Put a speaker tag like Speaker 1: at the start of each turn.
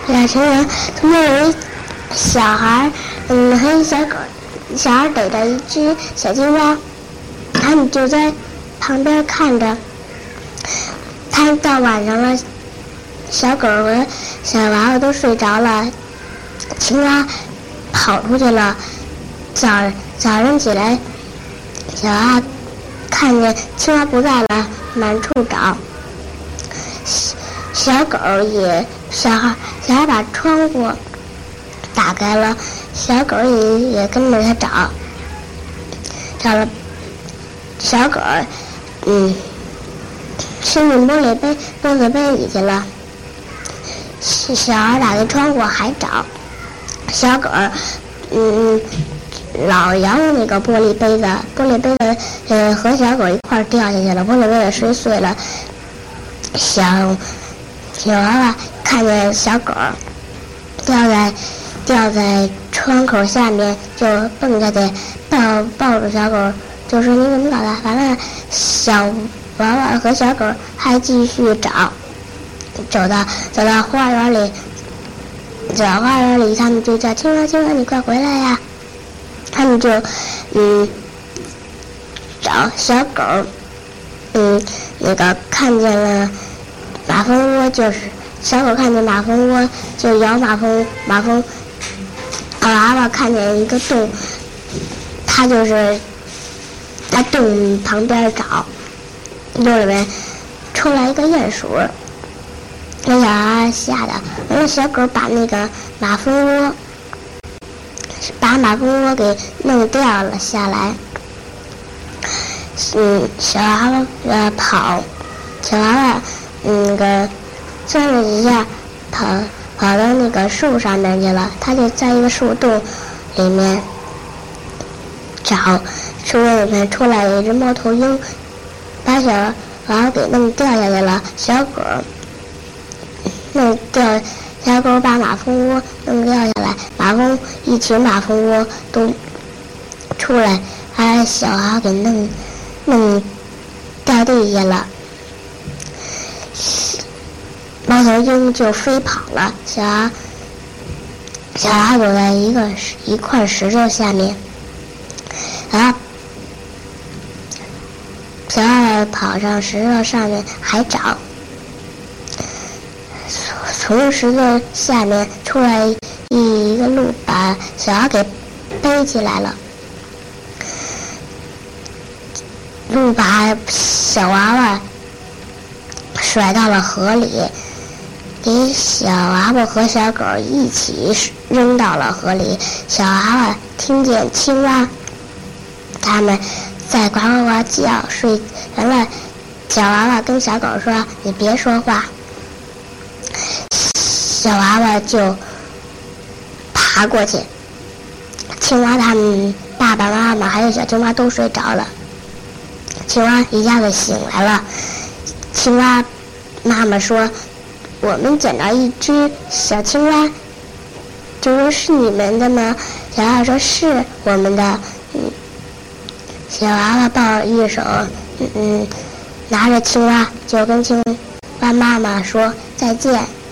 Speaker 1: 2群人，中间有一小孩，和一小狗，小孩逮着一只小青蛙，他们就在旁边看着。他到晚上了，小狗和小娃娃都睡着了，青蛙跑出去了。早上起来，小娃娃看见青蛙不在了，满处找。小孩把窗户打开了，小狗也跟着他找了。小狗伸进玻璃杯里去了。小孩打开窗户还找，小狗老摇那个玻璃杯子和小狗一块掉下去了，玻璃杯子摔碎了。小娃娃看见小狗掉在窗口下面，就蹦下去抱住小狗，就说你怎么搞的？完了，小娃娃和小狗还继续找，走到花园里，他们就叫青蛙，青蛙你快回来呀！他们就找小狗，那个看见了马蜂窝，就是小狗看见马蜂窝就摇马蜂，娃娃看见一个洞，他就是在洞旁边找，洞里面出来一个鼹鼠，给小娃娃吓的，完了小狗把那个马蜂窝给弄掉了下来。小娃娃跑，小娃娃那个钻了一下，跑到那个树上面去了。他就在一个树洞里面找，树洞里面出来一只猫头鹰，把小娃娃给弄掉下去了。小狗把马蜂窝弄掉下来，一群马蜂窝都出来，把小娃娃给弄掉地下了。猫头鹰就飞跑了，小娃躲在一块石头下面，然后小娃跑上石头上面还找，从石头下面出来一个鹿，把小娃给背起来了。鹿把小娃娃甩到了河里，给小娃娃和小狗一起扔到了河里。小娃娃听见青蛙他们在呱呱呱叫，睡完了。小娃娃跟小狗说：“你别说话。”小娃娃就爬过去，青蛙他们爸爸妈妈还有小青蛙都睡着了。青蛙一下子醒来了，青蛙妈妈说：“我们捡到一只小青蛙，就说是你们的吗？”小娃娃说：“是我们的。”小娃娃抱一手，拿着青蛙就跟青蛙妈妈说再见。